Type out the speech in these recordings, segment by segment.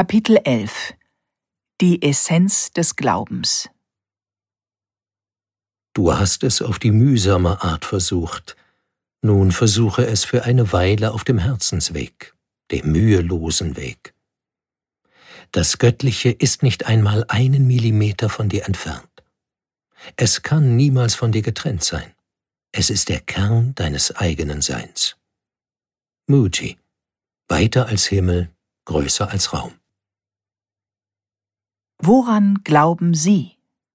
Kapitel 11 Die Essenz des Glaubens. Du hast es auf die mühsame Art versucht. Nun versuche es für eine Weile auf dem Herzensweg, dem mühelosen Weg. Das Göttliche ist nicht einmal 1 Millimeter von dir entfernt. Es kann niemals von dir getrennt sein. Es ist der Kern deines eigenen Seins. Mooji, weiter als Himmel, größer als Raum. Woran glauben Sie?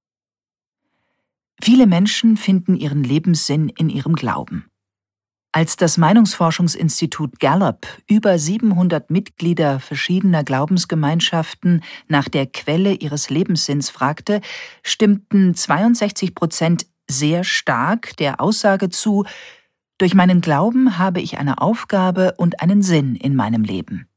Viele Menschen finden ihren Lebenssinn in ihrem Glauben. Als das Meinungsforschungsinstitut Gallup über 700 Mitglieder verschiedener Glaubensgemeinschaften nach der Quelle ihres Lebenssinns fragte, stimmten 62% sehr stark der Aussage zu: Durch meinen Glauben habe ich eine Aufgabe und einen Sinn in meinem Leben.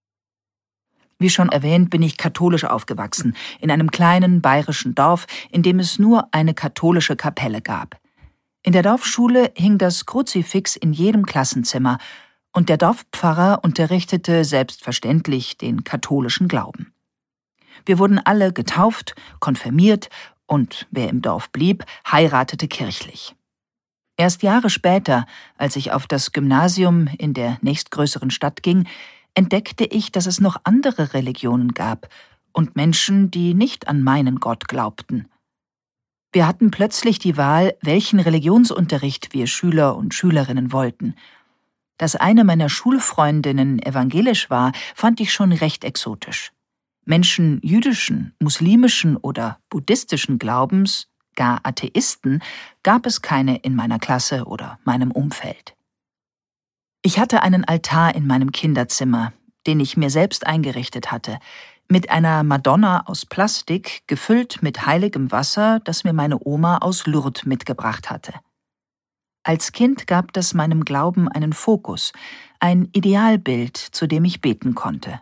Wie schon erwähnt, bin ich katholisch aufgewachsen, in einem kleinen bayerischen Dorf, in dem es nur eine katholische Kapelle gab. In der Dorfschule hing das Kruzifix in jedem Klassenzimmer und der Dorfpfarrer unterrichtete selbstverständlich den katholischen Glauben. Wir wurden alle getauft, konfirmiert und, wer im Dorf blieb, heiratete kirchlich. Erst Jahre später, als ich auf das Gymnasium in der nächstgrößeren Stadt ging, entdeckte ich, dass es noch andere Religionen gab und Menschen, die nicht an meinen Gott glaubten. Wir hatten plötzlich die Wahl, welchen Religionsunterricht wir Schüler und Schülerinnen wollten. Dass eine meiner Schulfreundinnen evangelisch war, fand ich schon recht exotisch. Menschen jüdischen, muslimischen oder buddhistischen Glaubens, gar Atheisten, gab es keine in meiner Klasse oder meinem Umfeld. Ich hatte einen Altar in meinem Kinderzimmer, den ich mir selbst eingerichtet hatte, mit einer Madonna aus Plastik, gefüllt mit heiligem Wasser, das mir meine Oma aus Lourdes mitgebracht hatte. Als Kind gab das meinem Glauben einen Fokus, ein Idealbild, zu dem ich beten konnte.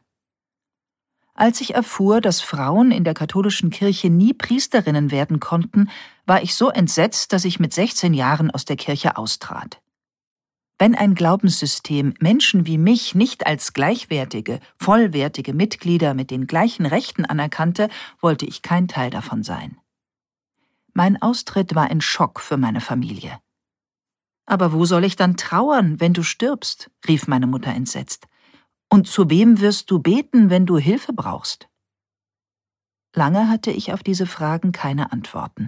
Als ich erfuhr, dass Frauen in der katholischen Kirche nie Priesterinnen werden konnten, war ich so entsetzt, dass ich mit 16 Jahren aus der Kirche austrat. Wenn ein Glaubenssystem Menschen wie mich nicht als gleichwertige, vollwertige Mitglieder mit den gleichen Rechten anerkannte, wollte ich kein Teil davon sein. Mein Austritt war ein Schock für meine Familie. »Aber wo soll ich dann trauern, wenn du stirbst?« rief meine Mutter entsetzt. »Und zu wem wirst du beten, wenn du Hilfe brauchst?« Lange hatte ich auf diese Fragen keine Antworten.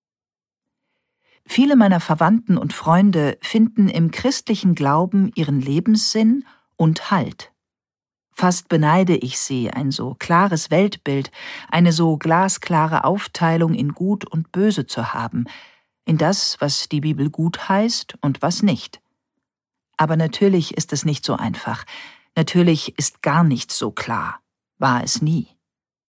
Viele meiner Verwandten und Freunde finden im christlichen Glauben ihren Lebenssinn und Halt. Fast beneide ich sie, ein so klares Weltbild, eine so glasklare Aufteilung in Gut und Böse zu haben, in das, was die Bibel gut heißt und was nicht. Aber natürlich ist es nicht so einfach. Natürlich ist gar nichts so klar. War es nie.